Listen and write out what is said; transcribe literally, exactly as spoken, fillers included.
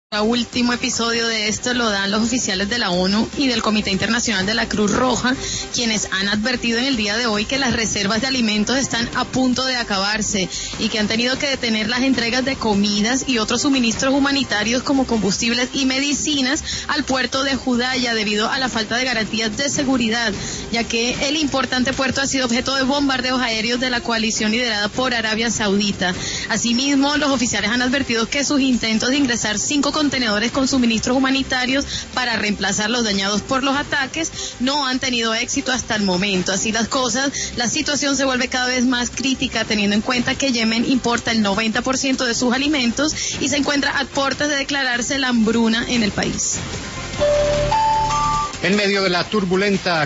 El último episodio de esto lo dan los oficiales de la ONU y del Comité Internacional de la Cruz Roja, quienes han advertido en el día de hoy que las reservas de alimentos están a punto de acabarse y que han tenido que detener las entregas de comidas y otros suministros humanitarios como combustibles y medicinas al puerto de Judaya debido a la falta de garantías de seguridad, ya que el importante puerto ha sido objeto de bombardeos aéreos de la coalición liderada por Arabia Saudita. Asimismo, los oficiales han advertido que sus intentos de ingresar cinco contenedores con suministros humanitarios para reemplazar los dañados por los ataques no han tenido éxito hasta el momento. Así las cosas, la situación se vuelve cada vez más crítica teniendo en cuenta que Yemen importa el noventa por ciento de sus alimentos y se encuentra a puertas de declararse la hambruna en el país. En medio de la turbulenta